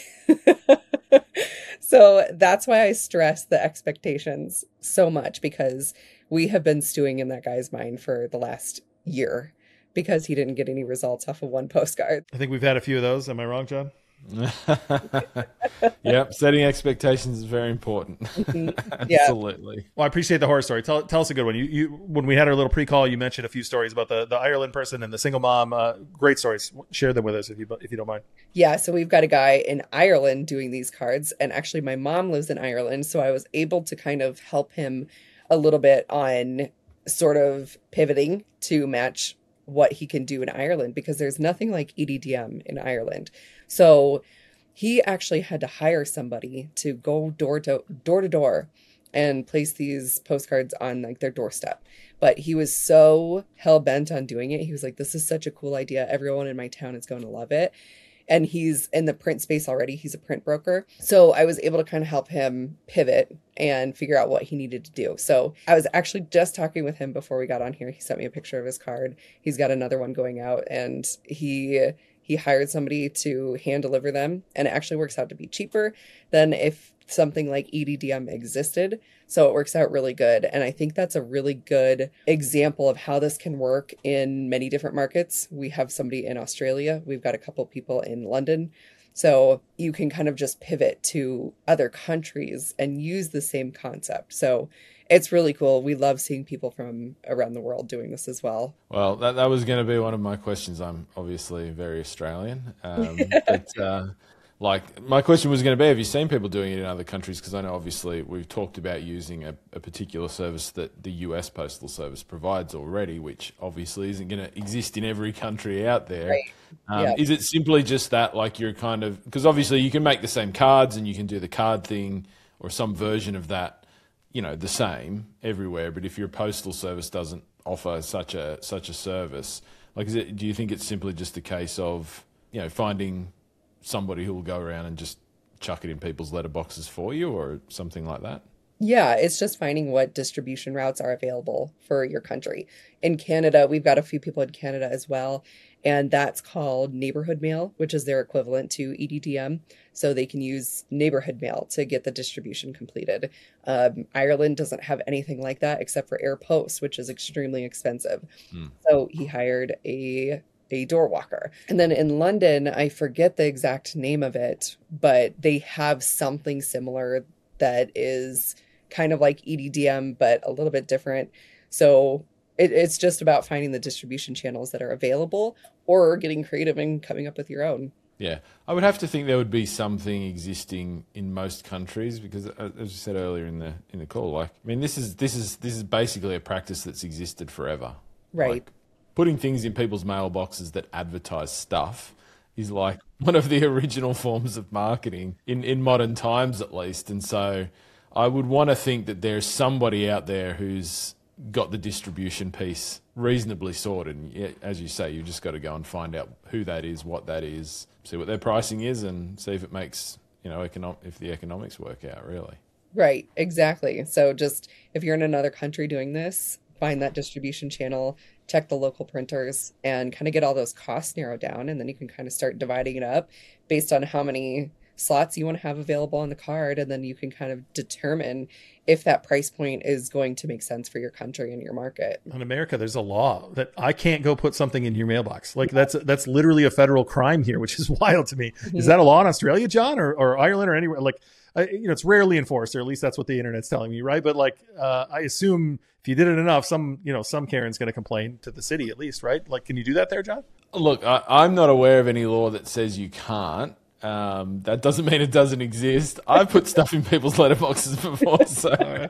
So that's why I stress the expectations so much, because we have been stewing in that guy's mind for the last year because he didn't get any results off of one postcard. I think we've had a few of those. Am I wrong, John? Yep, setting expectations is very important. Mm-hmm. Yeah. Absolutely. Well, I appreciate the horror story. Tell tell us a good one. You you when we had our little pre-call, you mentioned a few stories about the, the Ireland person and the single mom. Uh, great stories. Share them with us if you if you don't mind. Yeah, so we've got a guy in Ireland doing these cards, and actually my mom lives in Ireland, so I was able to kind of help him a little bit on sort of pivoting to match what he can do in Ireland, because there's nothing like E D D M in Ireland. So he actually had to hire somebody to go door to door to door and place these postcards on like their doorstep. But he was so hell bent on doing it. He was like, this is such a cool idea. Everyone in my town is going to love it. And he's in the print space already. He's a print broker. So I was able to kind of help him pivot and figure out what he needed to do. So I was actually just talking with him before we got on here. He sent me a picture of his card. He's got another one going out, and he he hired somebody to hand deliver them. And it actually works out to be cheaper than if something like E D D M existed. So it works out really good. And I think that's a really good example of how this can work in many different markets. We have somebody in Australia. We've got a couple people in London. So you can kind of just pivot to other countries and use the same concept. So it's really cool. We love seeing people from around the world doing this as well. Well, that, that was going to be one of my questions. I'm obviously very Australian. Um, but uh, Like, my question was going to be, have you seen people doing it in other countries? Because I know, obviously, we've talked about using a, a particular service that the U S Postal Service provides already, which obviously isn't going to exist in every country out there. Right. Um, Yeah. Is it simply just that, like, you're kind of... Because obviously you can make the same cards and you can do the card thing or some version of that, you know, the same everywhere. But if your postal service doesn't offer such a such a service, like, is it, do you think it's simply just a case of, you know, finding somebody who will go around and just chuck it in people's letterboxes for you or something like that? Yeah, it's just finding what distribution routes are available for your country. In Canada, we've got a few people in Canada as well, and that's called neighborhood mail, which is their equivalent to E D D M. So they can use neighborhood mail to get the distribution completed. Um, Ireland doesn't have anything like that except for Air Post, which is extremely expensive. Hmm. So he hired a a door walker. And then in London, I forget the exact name of it, but they have something similar that is kind of like E D D M, but a little bit different. So it, it's just about finding the distribution channels that are available or getting creative and coming up with your own. Yeah, I would have to think there would be something existing in most countries because, uh, as you said earlier in the in the call, like, I mean, this is this is this is basically a practice that's existed forever. Right. Like, putting things in people's mailboxes that advertise stuff is like one of the original forms of marketing in, in modern times, at least. And so I would want to think that there's somebody out there who's got the distribution piece reasonably sorted. And yeah, as you say, you've just got to go and find out who that is, what that is, see what their pricing is, and see if it makes, you know, econo- if the economics work out, really. Right, exactly. So just if you're in another country doing this, find that distribution channel, check the local printers, and kind of get all those costs narrowed down. And then you can kind of start dividing it up based on how many slots you want to have available on the card. And then you can kind of determine if that price point is going to make sense for your country and your market. In America, there's a law that I can't go put something in your mailbox. Like that's that's literally a federal crime here, which is wild to me. Mm-hmm. Is that a law in Australia, John, or, or Ireland, or anywhere? Like, uh, you know, it's rarely enforced, or at least that's what the internet's telling me, right? But like, uh, I assume if you did it enough, some you know some Karen's going to complain to the city, at least, right? Like, can you do that there, John? Look, I, I'm not aware of any law that says you can't. Um, that doesn't mean it doesn't exist. I've put stuff in people's letterboxes before, so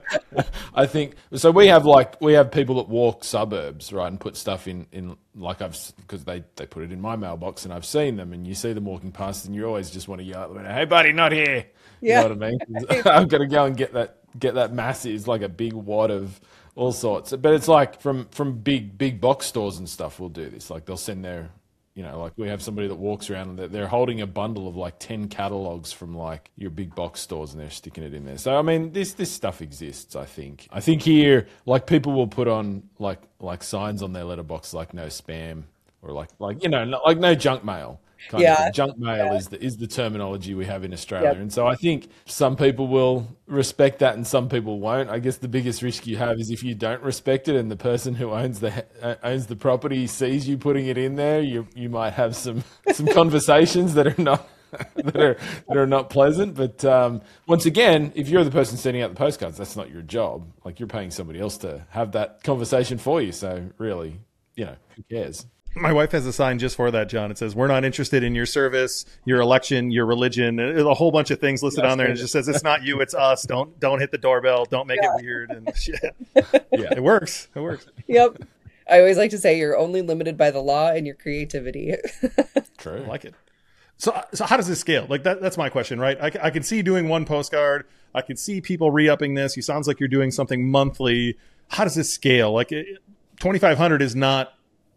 I think so. We have like we have people that walk suburbs, right, and put stuff in, in like I've because they, they put it in my mailbox and I've seen them, and you see them walking past, and you always just want to yell at them, "Hey, buddy, not here!" Yeah. You know what I mean? I've got to go and get that get that massive, it's like a big wad of all sorts. But it's like from from big big box stores and stuff will do this. Like they'll send their You know, like we have somebody that walks around and they're, they're holding a bundle of like ten catalogs from like your big box stores and they're sticking it in there. So, I mean, this this stuff exists, I think. I think here, like people will put on like like signs on their letterbox like no spam or like, like you know, like no junk mail. Kind Yeah. of thing. Junk mail Yeah. is the is the terminology we have in Australia. Yep. And so I think some people will respect that and some people won't. I guess the biggest risk you have is if you don't respect it and the person who owns the uh, owns the property sees you putting it in there, you you might have some some conversations that are not that are that are not pleasant. But um, once again, if you're the person sending out the postcards, that's not your job. Like you're paying somebody else to have that conversation for you. So really, you know, who cares? My wife has a sign just for that, John. It says, "We're not interested in your service, your election, your religion," and a whole bunch of things listed That's on there. And it just says, "It's not you, it's us. Don't don't hit the doorbell. Don't make Yeah. it weird." And shit. Yeah. It works. It works. Yep. I always like to say you're only limited by the law and your creativity. True. I like it. So, so how does this scale? Like that, that's my question, right? I, I can see you doing one postcard. I can see people re-upping this. You sounds like you're doing something monthly. How does this scale? Like twenty-five hundred is not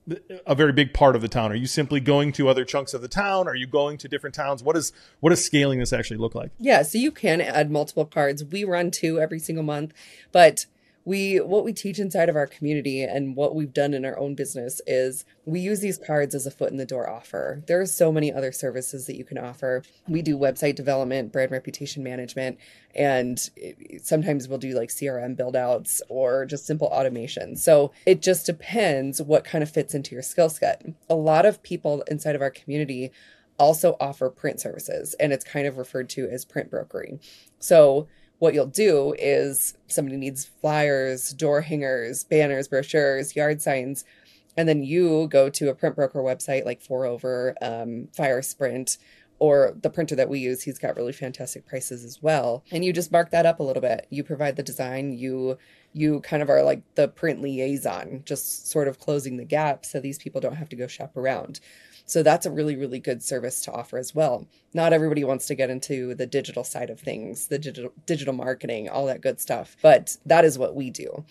a very big part of the town. Are you simply going to other chunks of the town? Are you going to different towns? What is what does scaling this actually look like? Yeah, so you can add multiple cards. We run two every single month, but we what we teach inside of our community and what we've done in our own business is we use these cards as a foot in the door offer. There are so many other services that you can offer. We do website development, brand reputation management, and sometimes we'll do like C R M build outs or just simple automation. So it just depends what kind of fits into your skill set. A lot of people inside of our community also offer print services, and it's kind of referred to as print brokering. So what you'll do is somebody needs flyers, door hangers, banners, brochures, yard signs, and then you go to a print broker website like four over, um, Fire Sprint, or the printer that we use, he's got really fantastic prices as well. And you just mark that up a little bit. You provide the design, you you kind of are like the print liaison, just sort of closing the gap so these people don't have to go shop around. So that's a really, really good service to offer as well. Not everybody wants to get into the digital side of things, the digital digital marketing, all that good stuff, but that is what we do.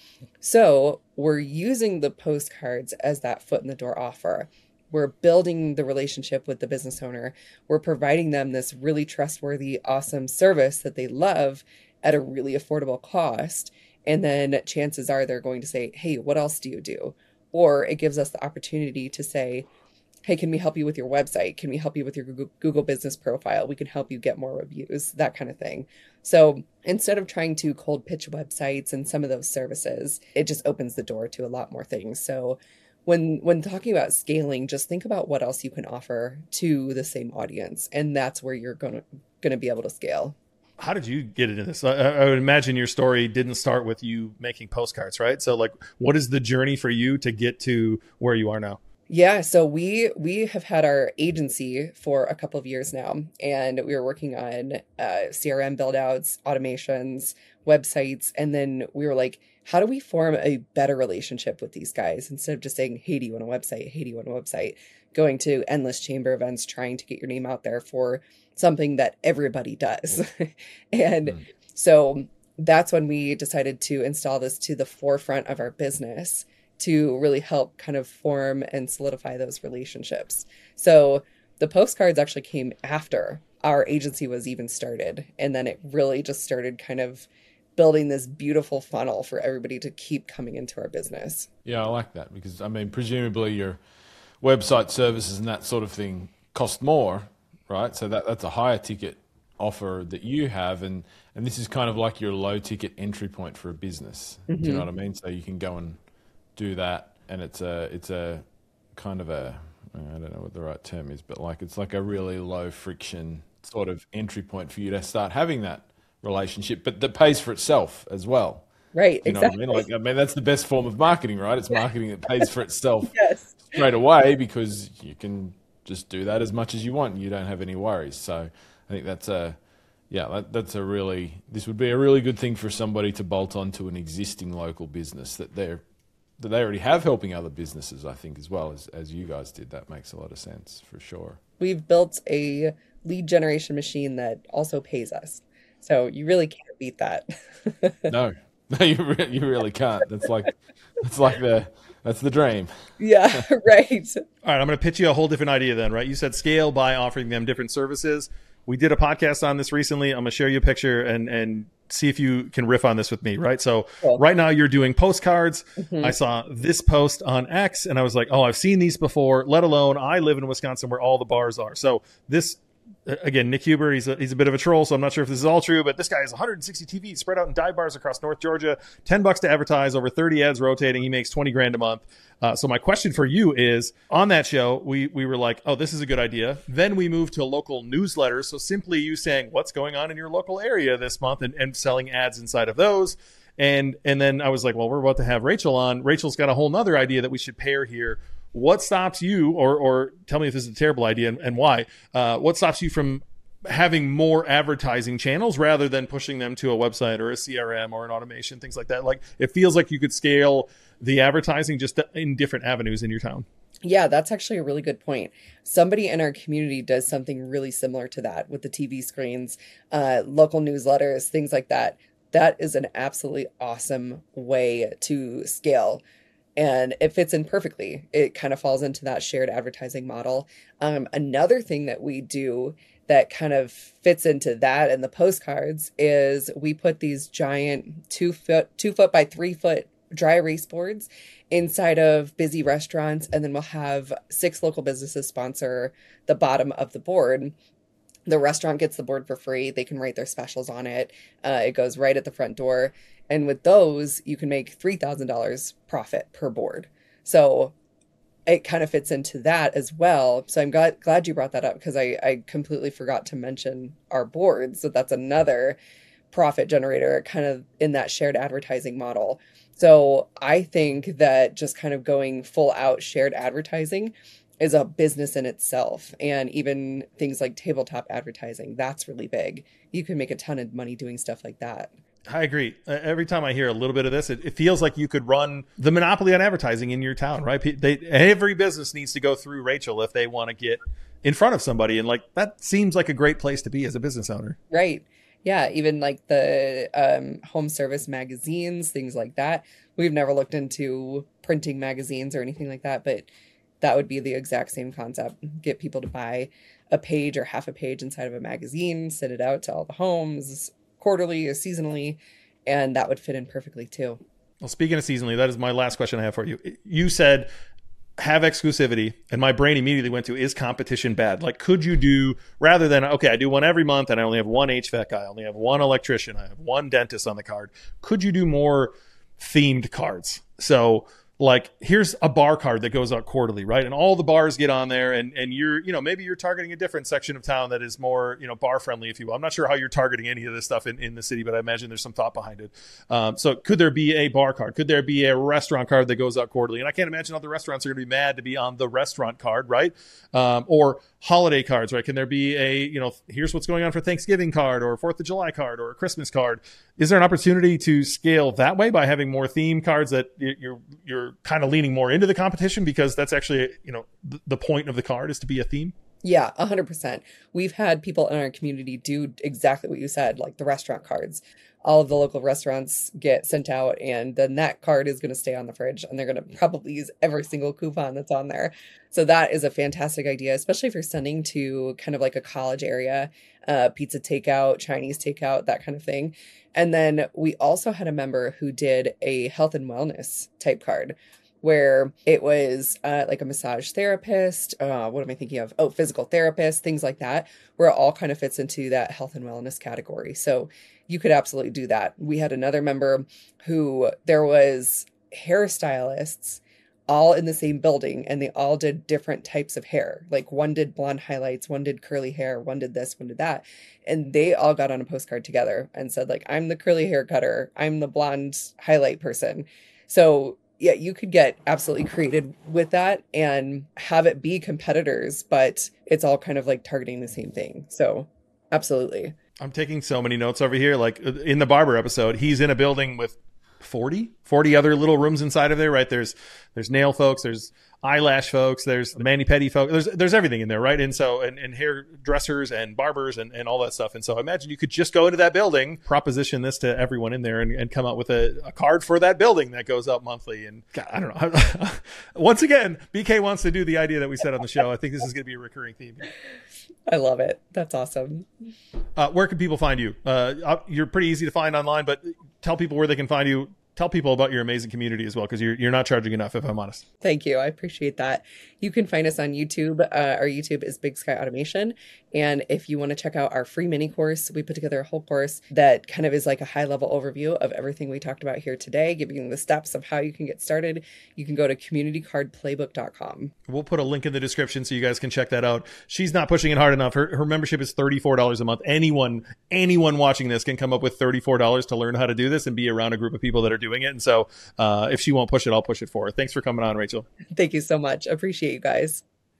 So we're using the postcards as that foot in the door offer. We're building the relationship with the business owner. We're providing them this really trustworthy, awesome service that they love at a really affordable cost. And then chances are they're going to say, hey, what else do you do? Or it gives us the opportunity to say, hey, can we help you with your website? Can we help you with your Google business profile? We can help you get more reviews, that kind of thing. So instead of trying to cold pitch websites and some of those services, it just opens the door to a lot more things. So When when talking about scaling, just think about what else you can offer to the same audience, and that's where you're going to going to be able to scale. How did you get into this? I, I would imagine your story didn't start with you making postcards, right? So, like, what is the journey for you to get to where you are now? Yeah, so we we have had our agency for a couple of years now, and we were working on uh, C R M build outs, automations, websites, and then we were like, how do we form a better relationship with these guys instead of just saying, hey, do you want a website? Hey, do you want a website? Going to endless chamber events, trying to get your name out there for something that everybody does. and mm. so that's when we decided to install this to the forefront of our business to really help kind of form and solidify those relationships. So the postcards actually came after our agency was even started. And then it really just started kind of building this beautiful funnel for everybody to keep coming into our business. Yeah, I like that because, I mean, presumably your website services and that sort of thing cost more, right? So that that's a higher ticket offer that you have. And, and this is kind of like your low ticket entry point for a business. Mm-hmm. Do you know what I mean? So you can go and do that. And it's a, it's a kind of a, I don't know what the right term is, but like, it's like a really low friction sort of entry point for you to start having that relationship, but that pays for itself as well. Right. You know exactly. what I mean? Like, I mean, that's the best form of marketing, right? It's marketing that pays for itself yes. straight away because you can just do that as much as you want. You don't have any worries. So I think that's a, yeah, that, that's a really, this would be a really good thing for somebody to bolt onto an existing local business that they're, that they already have helping other businesses, I think, as well as, as you guys did. That makes a lot of sense for sure. We've built a lead generation machine that also pays us. So you really can't beat that. no, no, you re- you really can't. That's like that's like the that's the dream. Yeah, right. All right, I'm going to pitch you a whole different idea then, right? You said scale by offering them different services. We did a podcast on this recently. I'm going to share you a picture and and see if you can riff on this with me, right? So cool. Right now you're doing postcards. Mm-hmm. I saw this post on X and I was like, oh, I've seen these before, let alone I live in Wisconsin where all the bars are. So this Again, Nick Huber, he's a, he's a bit of a troll, so I'm not sure if this is all true, but this guy has one hundred sixty T Vs spread out in dive bars across North Georgia, ten bucks to advertise, over thirty ads rotating. He makes twenty grand a month. Uh, so my question for you is, on that show, we, we were like, oh, this is a good idea. Then we moved to local newsletters. So simply you saying what's going on in your local area this month and, and selling ads inside of those. And, and then I was like, well, we're about to have Rachel on. Rachel's got a whole nother idea that we should pair here. What stops you, or or tell me if this is a terrible idea and, and why, uh, what stops you from having more advertising channels rather than pushing them to a website or a C R M or an automation, things like that? Like, it feels like you could scale the advertising just in different avenues in your town. Yeah, that's actually a really good point. Somebody in our community does something really similar to that with the T V screens, uh, local newsletters, things like that. That is an absolutely awesome way to scale. And it fits in perfectly. It kind of falls into that shared advertising model. Um, another thing that we do that kind of fits into that and the postcards is we put these giant two foot, two foot by three foot dry erase boards inside of busy restaurants. And then we'll have six local businesses sponsor the bottom of the board. The restaurant gets the board for free. They can write their specials on it. Uh, it goes right at the front door. And with those, you can make three thousand dollars profit per board. So it kind of fits into that as well. So I'm glad, glad you brought that up because I, I completely forgot to mention our boards. So that's another profit generator kind of in that shared advertising model. So I think that just kind of going full out shared advertising is a business in itself. And even things like tabletop advertising, that's really big. You can make a ton of money doing stuff like that. I agree. Uh, every time I hear a little bit of this, it, it feels like you could run the monopoly on advertising in your town, right? They, every business needs to go through Rachel if they want to get in front of somebody. And like, that seems like a great place to be as a business owner. Right. Yeah. Even like the um, home service magazines, things like that. We've never looked into printing magazines or anything like that, but that would be the exact same concept. Get people to buy a page or half a page inside of a magazine, send it out to all the homes quarterly or seasonally, and that would fit in perfectly too. Well, speaking of seasonally, that is my last question I have for you. You said have exclusivity, and my brain immediately went to, is competition bad? Like, could you do, rather than, okay, I do one every month and I only have one H V A C guy, I only have one electrician, I have one dentist on the card, could you do more themed cards? So like, here's a bar card that goes out quarterly, right? And all the bars get on there, and, and you're, you know, maybe you're targeting a different section of town that is more, you know, bar friendly, if you will. I'm not sure how you're targeting any of this stuff in, in the city, but I imagine there's some thought behind it. Um, so could there be a bar card? Could there be a restaurant card that goes out quarterly? And I can't imagine other restaurants are going to be mad to be on the restaurant card, right? Um, or holiday cards, right? Can there be a, you know, here's what's going on for Thanksgiving card, or fourth of July card, or a Christmas card? Is there an opportunity to scale that way by having more theme cards that you're, you're kind of leaning more into the competition, because that's actually, you know, th- the point of the card is to be a theme? Yeah, one hundred percent. We've had people in our community do exactly what you said, like the restaurant cards. All of the local restaurants get sent out, and then that card is going to stay on the fridge, and they're going to probably use every single coupon that's on there. So that is a fantastic idea, especially if you're sending to kind of like a college area, uh, pizza takeout, Chinese takeout, that kind of thing. And then we also had a member who did a health and wellness type card, where it was uh, like a massage therapist, uh, what am I thinking of? Oh, physical therapist, things like that, where it all kind of fits into that health and wellness category. So you could absolutely do that. We had another member who there was hairstylists all in the same building, and they all did different types of hair. Like one did blonde highlights, one did curly hair, one did this, one did that. And they all got on a postcard together and said, like, I'm the curly hair cutter, I'm the blonde highlight person. So yeah, you could get absolutely creative with that and have it be competitors, but it's all kind of like targeting the same thing. So absolutely. I'm taking so many notes over here. Like in the barber episode, he's in a building with forty, forty other little rooms inside of there, right? There's, there's nail folks, there's eyelash folks, there's mani-pedi folks, there's, there's everything in there, right? And so, and, and hairdressers and barbers and, and all that stuff. And so I imagine you could just go into that building, proposition this to everyone in there, and, and come out with a, a card for that building that goes up monthly. And God, I don't know. Once again, B K wants to do the idea that we said on the show. I think this is going to be a recurring theme. I love it. That's awesome. Uh, where can people find you? Uh, you're pretty easy to find online, but tell people where they can find you. Tell people about your amazing community as well, because you're, you're not charging enough, if I'm honest. Thank you. I appreciate that. You can find us on YouTube. Uh, our YouTube is Big Sky Automation. And if you want to check out our free mini course, we put together a whole course that kind of is like a high level overview of everything we talked about here today, giving you the steps of how you can get started. You can go to community card playbook dot com. We'll put a link in the description so you guys can check that out. She's not pushing it hard enough. Her, her membership is thirty-four dollars a month. Anyone, anyone watching this can come up with thirty-four dollars to learn how to do this and be around a group of people that are doing it. And so uh, if she won't push it, I'll push it for her. Thanks for coming on, Rachel. Thank you so much. Appreciate you guys.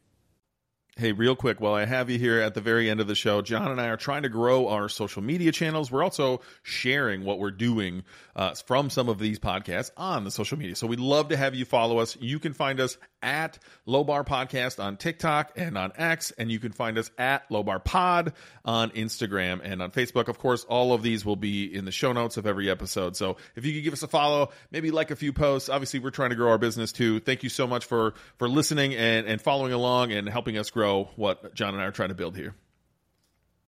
Hey, real quick, while I have you here at the very end of the show, John and I are trying to grow our social media channels. We're also sharing what we're doing uh, from some of these podcasts on the social media. So we'd love to have you follow us. You can find us at Low Bar Podcast on TikTok and on X, and you can find us at Low Bar Pod on Instagram and on Facebook. Of course, all of these will be in the show notes of every episode. So if you could give us a follow, maybe like a few posts. Obviously, we're trying to grow our business too. Thank you so much for, for listening and, and following along and helping us grow what John and I are trying to build here.